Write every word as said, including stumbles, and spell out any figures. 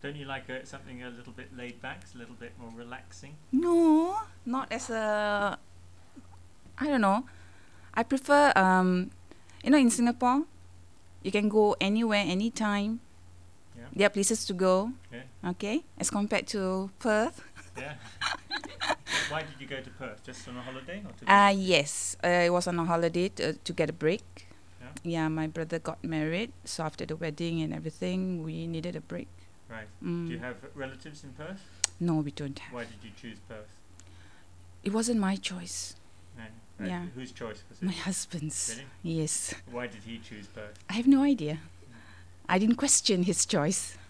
Don't you like a, something a little bit laid back, a little bit more relaxing? No, not as a. I don't know. I prefer, um, you know, in Singapore, you can go anywhere, anytime. Yeah. There are places to go. Yeah. Okay, as compared to Perth. Yeah. Wh- Why did you go to Perth? Just on a holiday or to Ah, uh, visit? yes, uh, I was on a holiday to, to get a break. Yeah. Yeah, my brother got married, so after the wedding and everything, we needed a break. Right. Mm. Do you have relatives in Perth? No, we don't have. Why did you choose Perth? It wasn't my choice. No. Right. Yeah. Whose choice was it? My husband's. Really? Yes. Why did he choose Perth? I have no idea. I didn't question his choice.